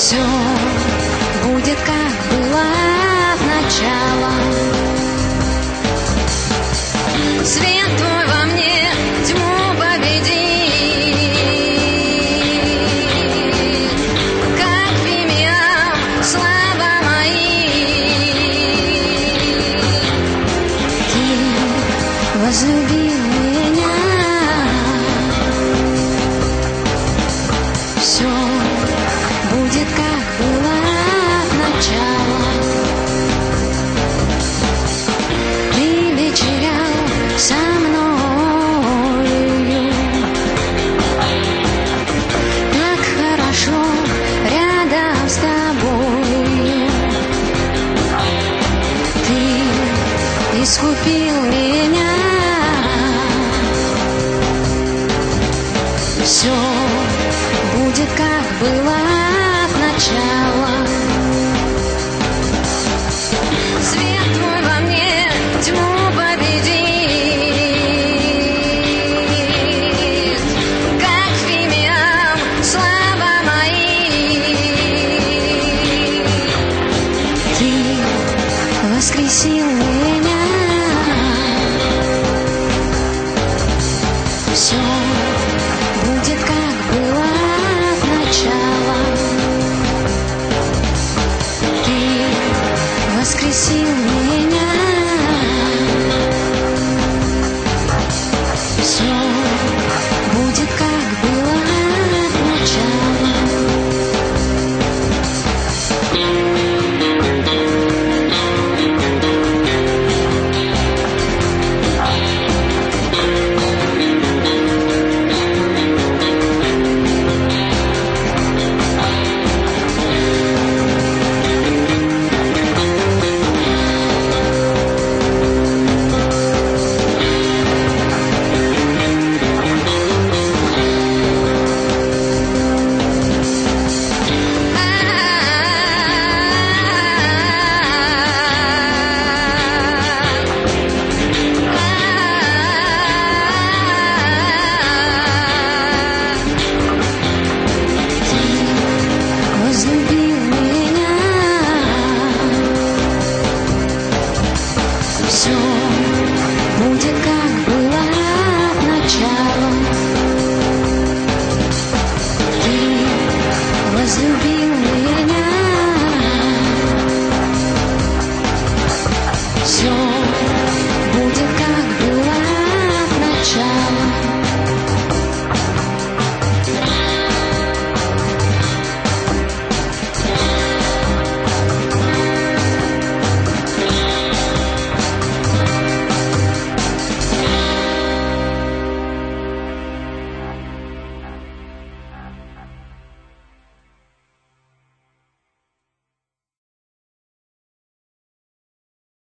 Все будет, как было начало. Свет твой во мне тьму победит, как фимиам слава мои. Ты возлюбил меня, все будет, как было начало. Ты вечерял со мною, так хорошо рядом с тобой. Ты искупил меня, все будет, как было начало. Свет твой во мне тьму победит, как фимиам слава мои. Ты воскресил меня, все будет, как было начало. Ты воскресил